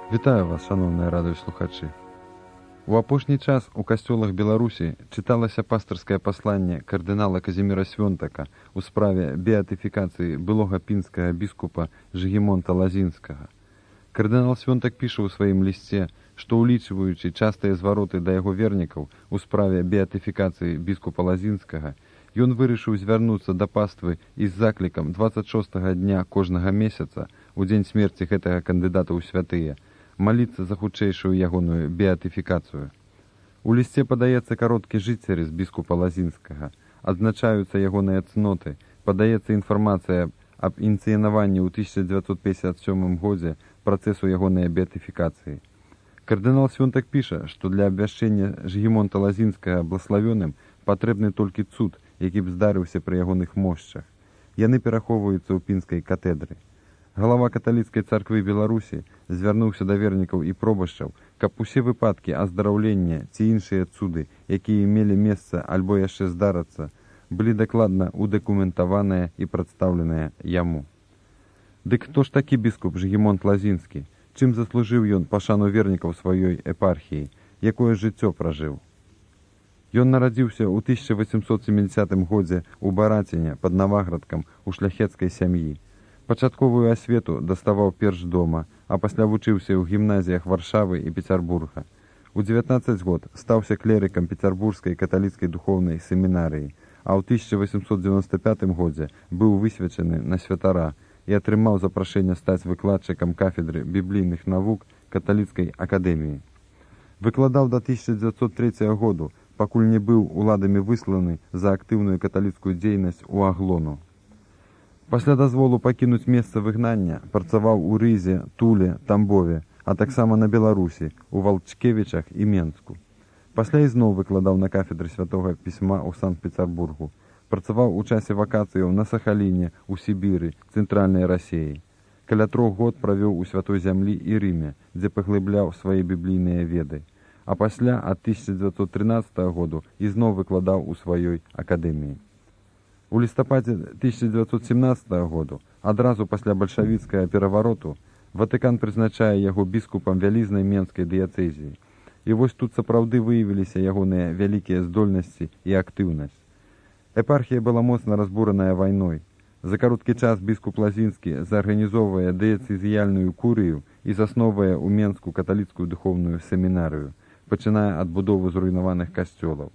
Вітаю вас, шановныя радыёслухачы. У апошні час у касцёлах Беларусі чыталася пастырскае пасланне кардынала Казіміра Свёнтака ў справе беатыфікацыі былога пінскага біскупа Жыгімонта Лазінскага. Кардынал Свёнтак піша ў сваім лісце, што улічваючы частыя звароты да яго вернікаў у справе беатыфікацыі біскупа Лазінскага, ён вырашыў звярнуцца да паствы і з заклікам 26-го дня кожнага месяца, у дзень смерці гэтага кандыдата ў святыя, маліцца за хутчэйшую ягоную беатыфікацыю. У лісце падаецца кароткі жыццярыс біскупа Лазінскага, адзначаюцца ягоныя цноты, падаецца інфармацыя аб ініцыянаванні ў 1957 годзе працэсу ягонай беатыфікацыі. Кардынал Свёнтак піша, што для абвяшчэння Жыгімонта Лазінскага блаславёным патрэбны толькі цуд, які б здарыўся пры ягоных мошчах. Яны перахоўваюцца ў пінскай катедры. Галава каталіцкай царквы Беларусі звярнуўся да вернікаў і пробашчаў, каб усе выпадкі аздараўлення ці іншыя цуды, якія мелі месца альбо яшчэ здарацца, былі дакладна удакументаваныя і прадстаўленыя яму. Дык хто ж такі біскуп Жыгімонт Лазінскі? Чым заслужыў ён пашану вернікаў сваёй епархіі, якое жыццё пражыў? Ён нарадзіўся ў 1870 годзе ў Бараціне пад Наваградкам у шляхецкай сям'і. Пачатковую асвету даставаў перш дома, а пасля вучыўся ў гімназіях Варшавы і Пецярбурга. У 19 год стаўся клерыкам Пецярбургскай каталіцкай духоўнай семінарыі, а ў 1895 годзе быў высвечаны на святара і атрымаў запрашэнне стаць выкладчыкам кафедры біблійных навук каталіцкай акадэміі. Выкладаў да 1903 году, пакуль не быў уладамі высланы за актыўную каталіцкую дзейнасць у Аглону. Пасля дазволу пакінуць месца выгнання працаваў у Рызе, Туле, Тамбове, а таксама на Беларусі, у Валчкевічах і Менску. Пасля ізноў выкладаў на кафедры святога пісьма ў Санкт-Пецярбургу. Працаваў у часе вакацыяў на Сахаліне, у Сібіры, цэнтральнай Расіі. Каля 3 год правёў у Святой Зямлі і Рыме, дзе паглыбляў свае біблійныя веды. А пасля ад 1913 году ізноў выкладаў у сваёй акадэміі. У лістападзе 1917 году, адразу пасля бальшавіцкага перавароту, Ватыкан прызначае яго біскупам вялізнай менскай дыяцэзіі. І вось тут сапраўды выявіліся ягоныя вялікія здольнасці і актыўнасць. Епархія была моцна разбураная вайной. За кароткі час біскуп Лазінскі заарганізоўвае дыяцэзіяльную курыю і засноўвае ў Менску каталіцкую духоўную семінарыю, пачынае ад будовы зруйнаваных касцёлаў.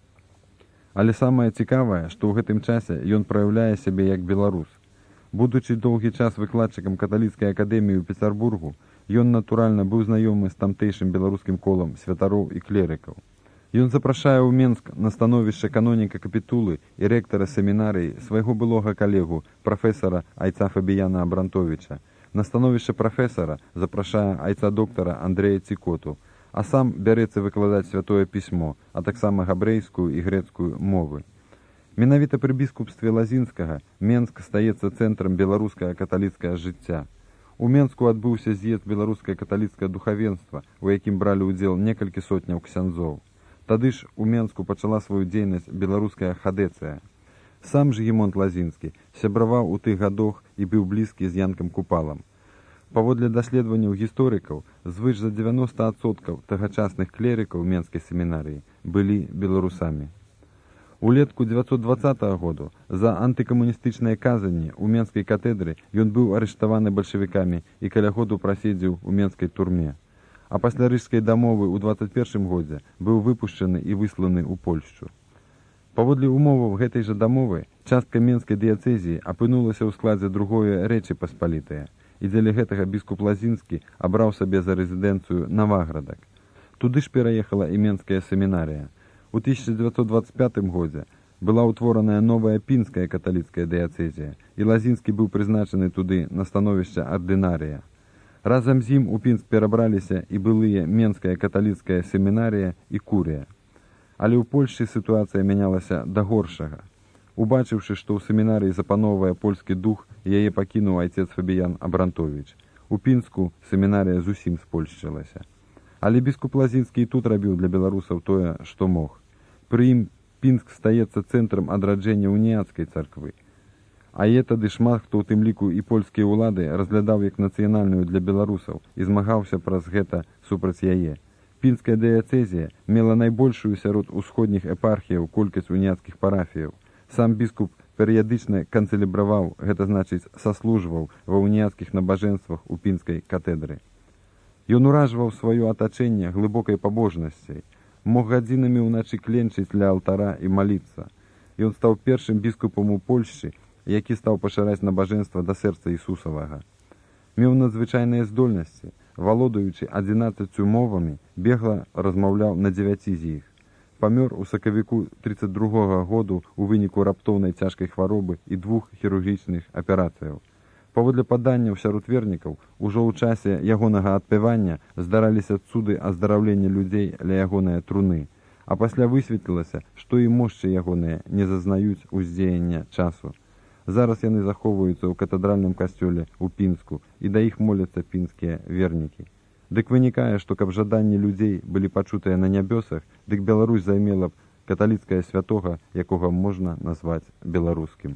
Але самае цікавае, што ў гэтым часе ён праяўляе сябе як беларус. Будучы доўгі час выкладчыкам каталіцкай акадэміі ў Пецярбургу, ён, натуральна, быў знаёмы з тамтэйшым беларускім колам святароў і клерыкаў. Ён запрашае ў Менск на становішча каноніка капітулы і рэктара семінарыі свайго былога калегу, прафесара айца Фабіяна Абрантовіча. На становішча прафесара запрашае айца доктара Андрэя Цікоту, а сам бярэцца выкладаць святое пісьмо, а таксама габрэйскую і грэцкую мовы. Менавіта пры біскупстве Лазінскага Менск стаецца цэнтрам беларускага каталіцкага жыцця. У Менску адбыўся з'езд беларускае каталіцкае духавенства, у якім бралі ўдзел некалькі сотняў ксяндзоў. Тады ж у Менску пачала сваю дзейнасць беларуская хадэцыя. Сам Жыгімонт Лазінскі сябраваў у тых гадах і быў блізкі з Янкам Купалам. Паводле даследаванняў гісторыкаў, звыш за 90% тагачасных клерыкаў Менскай семінарыі былі беларусамі. Улетку 1920 году за антыкамуністычныя казанні ў Менскай катедры ён быў арыштаваны бальшавікамі і каля году праседзеў у Менскай турме. А пасля рыжскай дамовы ў 21 годзе быў выпушчаны і высланы ў Польшчу. Паводле умоваў гэтай жа дамовы, частка Менскай дыяцэзіі апынулася ў складзе другой Рэчы Паспалітае, і дзеля гэтага біскуп Лазінскі абраў сабе за рэзідэнцыю Наваградак. Туды ж пераехала і Менская семінарія. У 1925 годзе была ўтвораная новая пінская каталіцкая дыяцэзія, і Лазінскі быў прызначаны туды на становішча ардынарыя. Разам з ім у Пінск перабраліся і былыя Менская каталіцкая семінарія і курія. Але ў Польшчы сітуацыя мянялася да горшага. Убачыўшы, што ў семінарыі запаноўвае польскі дух, яе пакінуў айцец Фабіян Абрантовіч. У Пінску семінарія зусім спольшчылася. Але біскуп Лазінскі і тут рабіў для беларусаў тое, што мог. Пры ім Пінск стаецца цэнтрам адраджэння уніяцкай царквы. А тады шмат хто, у тым ліку і польскія ўлады, разглядаў як нацыянальную для беларусаў і змагаўся праз гэта супраць яе. Пінская дыяцэзія мела найбольшую сярод усходніх епархіяў колькасць уніяцкіх парафіяў. Сам біскуп перыядычна канцэлебраваў, гэта значыць саслужваў ва уніяцкіх набажэнствах у пінскай катедры. Ён уражваў сваё атачэнне глыбокай пабожнасцяй, мог гадзінамі ўначы кленчыць ля алтара і маліцца. Ён стаў першым біскупам у Польшчы, які стаў пашыраць набажэнства да сэрца Ісусавага. Меў надзвычайныя здольнасці, валодаючы 11 мовамі, бегла размаўляў на 9 з іх. Памёр у сакавіку 32 году у выніку раптоўнай цяжкай хваробы і 2 хірургічных аперацыяў. Паводле паданняў сярод вернікаў, ужо ў часе ягонага адпявання здараліся цуды аздараўлення людзей ля ягоныя труны, а пасля высветлілася, што і мошчы ягоныя не зазнаюць уздзеяння часу. Зараз яны захоўваюцца ў катедральным касцёле ў Пінску, і да іх моляцца пінскія вернікі. Дык вынікае, што каб жаданні людзей былі пачутыя на нябёсах, дык Беларусь займела б каталіцкае святога, якога можна назваць беларускім.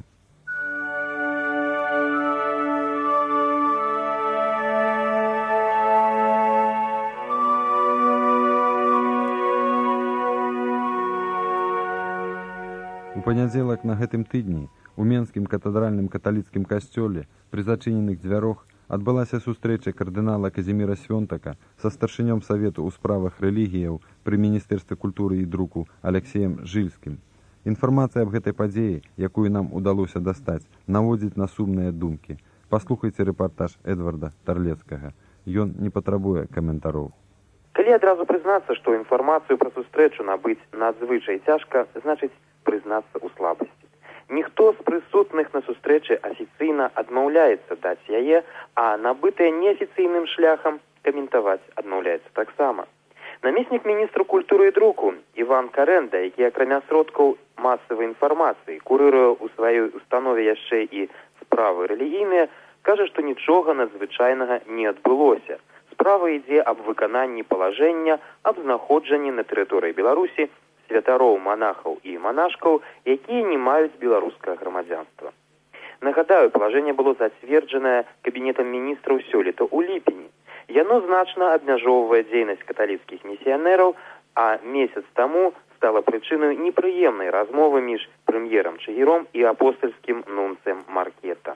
У панядзелак на гэтым тыдні у Менскім катедральным каталіцкім касцёле пры зачыненых дзвярох адбылася сустрэча кардынала Казіміра Свёнтака са старшынём Савету ў справах рэлігіяў пры Міністэрстве культуры і друку Алексеем Жильскім. Інфармацыя аб гэтай падзеі, якую нам удалося дастаць, наводзіць на сумныя думкі. Паслухайце рэпартаж Эдварда Тарлецкага. Ён не патрабуе каментароў. Калі адразу прызнацца, што інфармацыю пра сустрэчу набыць надзвычай цяжка, значыць прызнацца ў слабасці. Ніхто з прысутных на сустрэчы афіцыйна адмаўляецца даць яе, а набытыя неафіцыйным шляхам каментаваць адмаўляецца таксама. Намеснік міністру культуры і друку Іван Карэнда, які акрамя сродкаў масавай інфармацыі курыруе ў сваёй установе яшчэ і справы рэлігійныя, кажа, што нічога надзвычайнага не адбылося. Справа ідзе аб выкананні палажэння аб знаходжанні на тэрыторыі Беларусі святароў, манахаў і манашкаў, якія не маюць беларускага грамадзянства. Нагадаю, палажэнне было зацверджанае кабінетам міністраў сёлета ў ліпені. Яно значна абмяжоўвае дзейнасць каталіцкіх місіянераў, а месяц таму стала прычынай непрыемнай размовы між прэм'ерам Чыгіром і апостальскім нунцэм Маркета.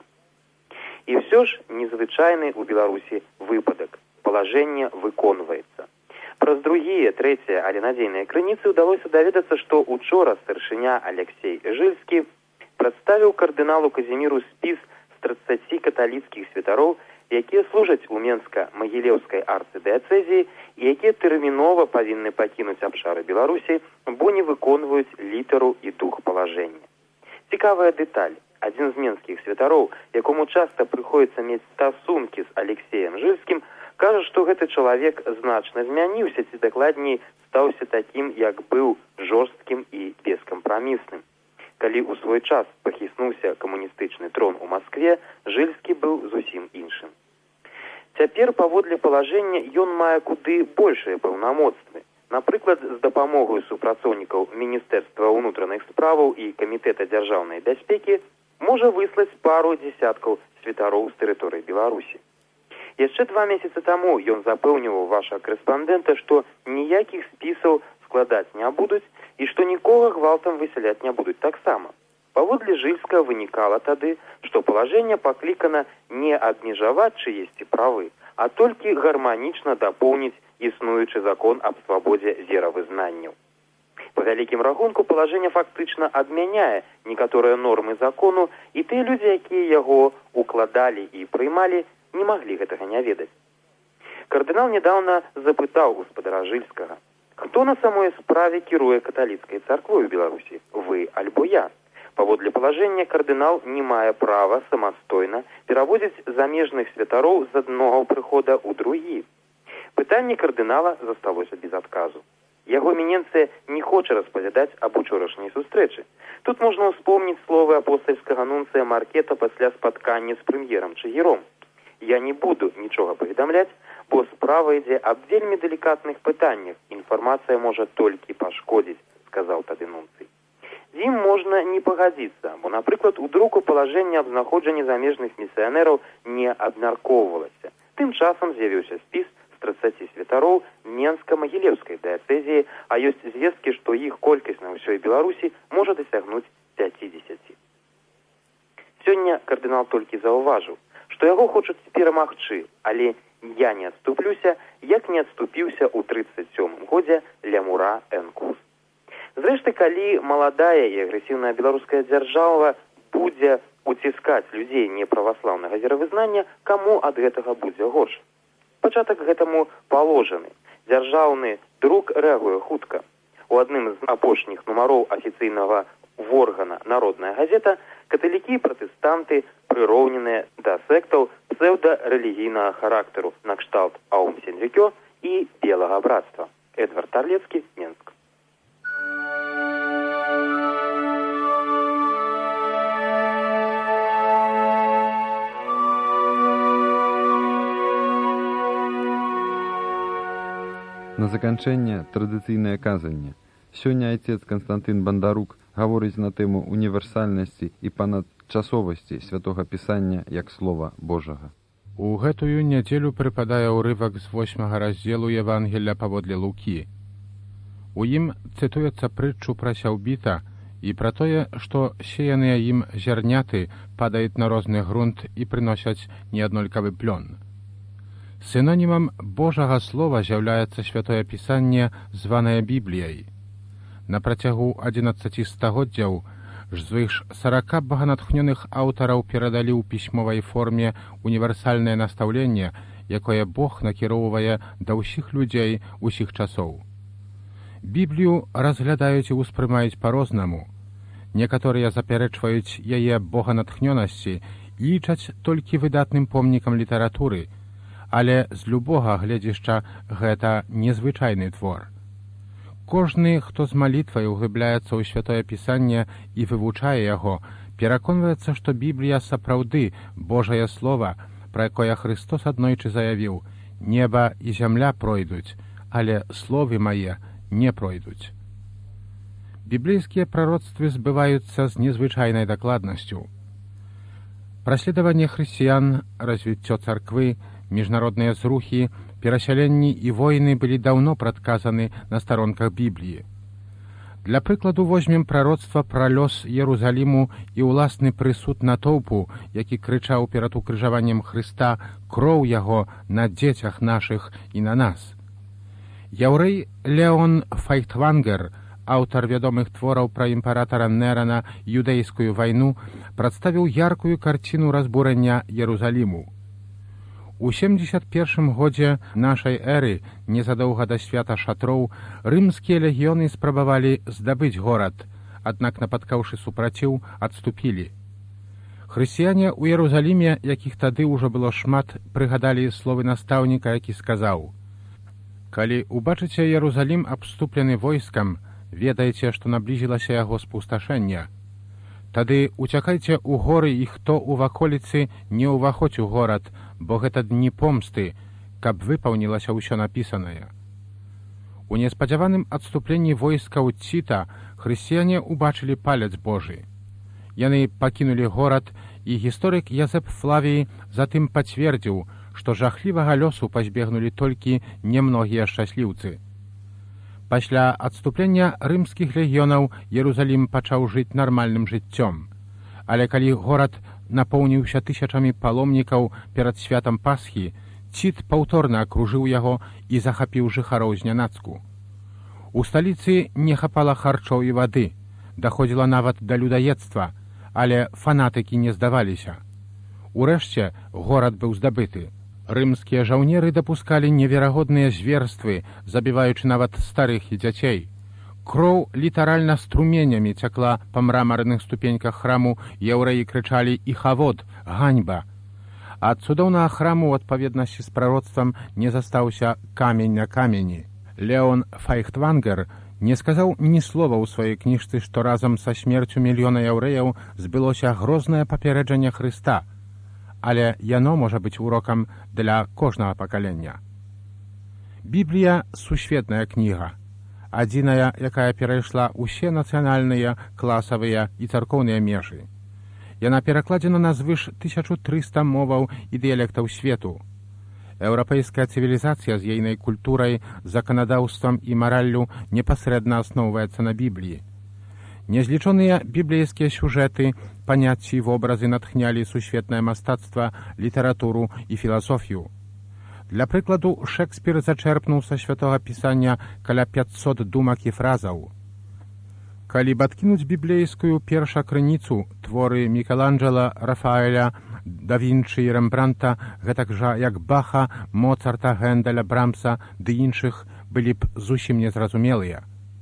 І ўсё ж незвычайны ў Беларусі выпадак. Палажэнне выконваецца. Праз другія, трэція, але надзейныя крыніцы ўдалося даведацца, што учора старшыня Алексей Жильскі прадставіў кардыналу Казіміру спіс з 30 каталіцкіх святароў, якія служаць у Менска-Магілеўскай арцыдыяцэзіі і якія тэрмінова павінны пакінуць абшары Беларусі, бо не выконваюць літару і дух палажэння. Цікавая дэталь. Адзін з менскіх святароў, якому часта прыходзіцца мець стасункі з Алексеем Жильскім, кажа, што гэты чалавек значна змяніўся, ці дакладней стаўся такім, як быў, жорсткім і бескампрамісным. Калі ў свой час пахіснуўся камуністычны трон у Маскве, Жильскі быў зусім іншым. Цяпер, паводле палажэння, ён мае куды большыя паўнамоцтвы. Напрыклад, з дапамогай супрацоўнікаў Міністэрства ўнутраных справаў і Камітэта дзяржаўнай бяспекі можа выслаць пару дзесяткаў святароў з тэрыторыі Беларусі. Яшчэ 2 месяцы таму ён запэўніваў ваша корэспандэнта, што ніякіх спісаў складаць не будуць і што нікога гвалтам высяляць не будуць таксама. Паводле Жильскага вынікала тады, што палажэнне паклікана не абмежаваць чыесьці правы, а толькі гарманічна дапоўніць існуючы закон аб свабодзе веравызнанняў. Па вялікім рахунку палажэнне фактычна адмяняе некаторыя нормы закону, і тыя людзі, якія яго укладалі і прыймалі, не маглі гэтага не ведаць. Кардынал нядаўна запытаў гаспадара Жильскага, хто на самой справе кіруе каталіцкай царквой у Беларусі, вы альбо я? Паводле палажэння кардынал не мае права самастойна пераводзіць замежных святароў з аднаго прыхода ў другі. Пытанне кардынала засталося без адказу. Яго эміненцыя не хоча распавядаць аб учорашняй сустрэчы. Тут можна ўспомніць словы апостальскага нунцыя Маркета пасля спаткання з прэм'ерам Чыгіром. Я не буду нічога паведамляць, бо справа ідзе аб вельмі далікатных пытаннях. Інфармацыя можа толькі пашкодзіць, сказаў тады нунцый. З ім можна не пагадзіцца, бо, напрыклад, у друку палажэнне аб знаходжанні замежных місіянераў не абмяркоўвалася. Тым часам з'явіўся спіс з 30 святароў Менска-Магілеўскай дыяцэзіі, а ёсць звесткі, што іх колькасць на ўсёй Беларусі можа дасягнуць 50. Сёння кардынал толькі заўважыў, што яго хочуць перамагчы, але я не адступлюся, як не адступіўся ў 37 годзе Лямура Энкус. Зрэшты, калі маладая і агрэсіўная беларуская дзяржава будзе уціскаць людзей неправаслаўнага веравызнання, каму ад гэтага будзе горш? Пачатак гэтаму паложаны. Дзяржаўны друк рэагуе хутка. У адным з апошніх нумароў афіцыйнага воргана «Народная газета» каталікі і пратэстанты прыроўненыя да сектаў псеўдарэлігійнага характару накшталт Аум Сенрікё і Белага братства. Эдвард Тарлецкі, Менск. На заканчэнне традыцыйнае казанне. Сёння айцец Канстантын Бандарук гаворыць на тэму універсальнасці і панадчасовасці святога пісання як слова Божага. У гэтую нядзелю прыпадае ўрывак з 8 раздзелу Евангелля паводле Лукі. У ім цытуецца прытчу пра сяўбіта і пра тое, што сеяныя ім зярняты падаюць на розны грунт і прыносяць неаднолькавы плён. Синонімам Божага слова з'яўляецца святое пісанне, званае Бібліяй. На працягу 11 стагоддзяў звыш 40 баганатхнёных аўтараў перадалі ў пісьмовай форме універсальнае настаўленне, якое Бог накіроўвае да ўсіх людзей усіх часоў. Біблію разглядаюць і ўспрымаюць па-рознаму. Некаторыя запярэчваюць яе боганатхнёнасці і лічаць толькі выдатным помнікам літаратуры, але з любога гледзішча гэта незвычайны твор. Кожны, хто з малітвай углыбляецца ў святое пісанне і вывучае яго, пераконваецца, што Біблія сапраўды Божае слова, пра якое Христос аднойчы заявіў: «Неба і зямля пройдуць, але словы мае не пройдуць». Біблейскія прароцтвы збываюцца з незвычайнай дакладнасцю. Праследаванне хрысціян, развіццё царквы, міжнародныя зрухі, перасяленні і войны былі даўно прадказаны на старонках Бібліі. Для прыкладу возьмем прароцтва пра лёс Єрусаліму і ўласны прысуд натоўпу, які крычаў перад укрыжаваннем Хрыста: «Кроў яго на дзецях нашых і на нас». Яўрэй Леон Файхтвангер, аўтар вядомых твораў пра імператара Нерана, юдэйскую вайну, прадставіў яркую карціну разбурання Єрусаліму. У 71 годзе нашай эры, незадоўга да свята шатроў, рымскія легіёны спрабавалі здабыць горад, аднак, напаткаўшы супраціў, адступілі. Хрысціяне ў Єрусаліме, якіх тады ўжо было шмат, прыгадалі словы настаўніка, які сказаў: «Калі убачыце Єрусалім абступлены войскам, ведайце, што наблізілася яго спусташэнне. Тады уцякайце ў горы, і хто ў ваколіцы, не ўваходзь у горад, бо гэта дні помсты, каб выпаўнілася ўсё напісанае». У неспадзяваным адступленні войскаў Ціта хрысціяне ўбачылі палец Божы. Яны пакінулі горад, і гісторык Язэп Флавій затым пацвердзіў, што жахлівага лёсу пазбегнулі толькі немногія шчасліўцы. Пасля адступлення рымскіх легіёнаў Єрусалім пачаў жыць нармальным жыццём. Але калі горад напоўніўся тысячамі паломнікаў перад святам Пасхі, Цит паўторна акружыў яго і захапіў жыхароў знянацку. У сталіцы не хапала харчоў і вады, даходзіла нават да людаедства, але фанатыкі не здаваліся. Урэшце горад быў здабыты. Рымскія жаўнеры дапускалі неверагодныя зверствы, забіваючы нават старых і дзяцей. Кроў літаральна струменямі цякла па мрамарных ступеньках храму, яўрэі крычалі: «Іхавод! Ганьба!». Ад цудоўнага храму ў адпаведнасці з прароцтвам не застаўся камень на камені. Леон Файхтвангер не сказаў ні слова ў сваёй кніжцы, што разам са смерцю мільёна яўрэяў збылося грознае папярэджанне Хрыста, але яно можа быць урокам для кожнага пакалення. Біблія — сусветная кніга, адзіная, якая перайшла ўсе нацыянальныя, класавыя і царкоўныя межы. Яна перакладзена на звыш 1300 моваў і дыялектаў свету. Еўрапейская цывілізацыя з ейнай культурай, заканадаўствам і мараллю непасрэдна асноўваецца на Бібліі. Незлічоныя біблейскія сюжэты, паняцці і вобразы натхнялі сусветнае мастацтва, літаратуру і філасофію. Для прыкладу, Шекспір зачэрпнуў са святога пісання каля 500 думак і фразаў. Калі б адкінуць біблейскую першакрыніцу, творы Мікеланджела, Рафаэля, Да Вінчы і Рэмбранта, гэтак жа як Баха, Моцарта, Гэнделя, Брамса ды іншых былі б зусім незразумелыя.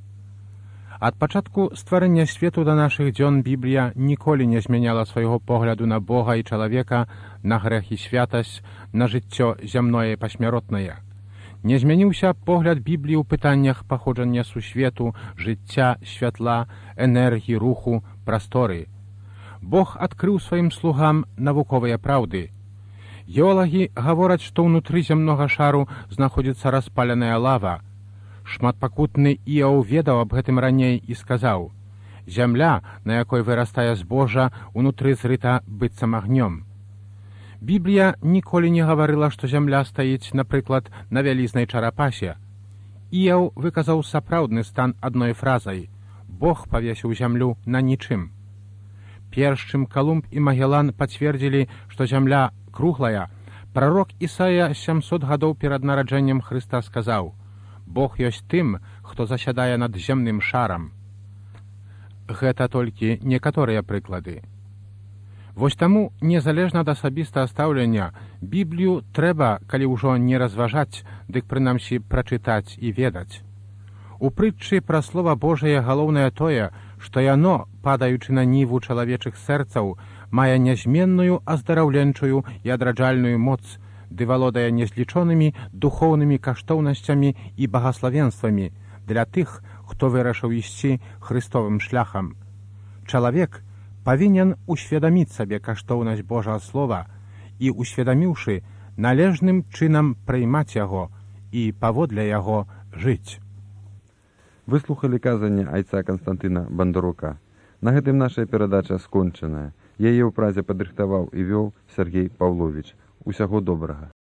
Ад пачатку стварэння свету да нашых дзён Біблія ніколі не змяняла свайго погляду на Бога і чалавека, на грэх і святасць, на жыццё зямное і пасмяротнае. Не змяніўся погляд Бібліі ў пытаннях паходжання сусвету, жыцця, святла, энергіі, руху, прасторы. Бог адкрыў сваім слугам навуковыя праўды. Геолагі гавораць, што ўнутры зямнога шару знаходзіцца распаленая лава. Шматпакутны Іаў ведаў аб гэтым раней і сказаў: «Зямля, на якой вырастае збожжа, унутры зрыта быццам агнём». Біблія ніколі не гаварыла, што зямля стаіць, напрыклад, на вялізнай чарапасе. Іаў выказаў сапраўдны стан адной фразай: «Бог павесіў зямлю на нічым». Перш чым Калумб і Магеллан пацвердзілі, што зямля круглая, прарок Ісая 700 гадоў перад нараджэннем Хрыста сказаў: «Бог ёсць тым, хто засядае над зямным шарам». Гэта толькі некаторыя прыклады. Вось таму, незалежна ад асабістага стаўлення, Біблію трэба, калі ўжо не разважаць, дык прынамсі прачытаць і ведаць. У прытчы пра слова Божае галоўнае тое, што яно, падаючы на ніву чалавечых сэрцаў, мае нязменную аздараўленчую і адраджальную моц, ды валодае незлічонымі духоўнымі каштоўнасцямі і багаславенствамі для тых, хто вырашыў ісці Хрыстовым шляхам. Чалавек павінен усведаміць сабе каштоўнасць Божага слова і, усведаміўшы, належным чынам прыймаць яго і паводле яго жыць. Выслухалі казанне айца Канстантына Бандарука. На гэтым наша перадача скончаная. Яе ў празе падрыхтаваў і вёў Сергей Паўловіч. Усяго добрага.